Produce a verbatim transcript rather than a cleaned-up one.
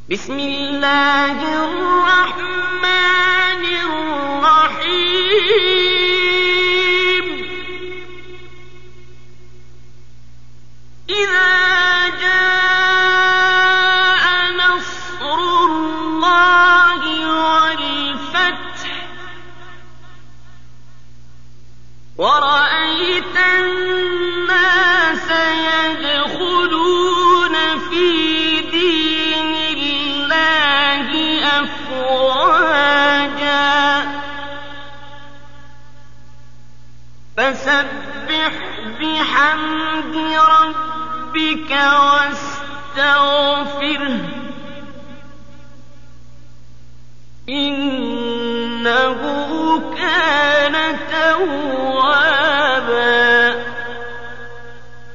بسم الله الرحمن الرحيم إذا جاء نصر الله والفتح ورأيت الناس يدخلون في دين الله أفواجا فسبح بحمد ربك واستغفره إنه كان توابا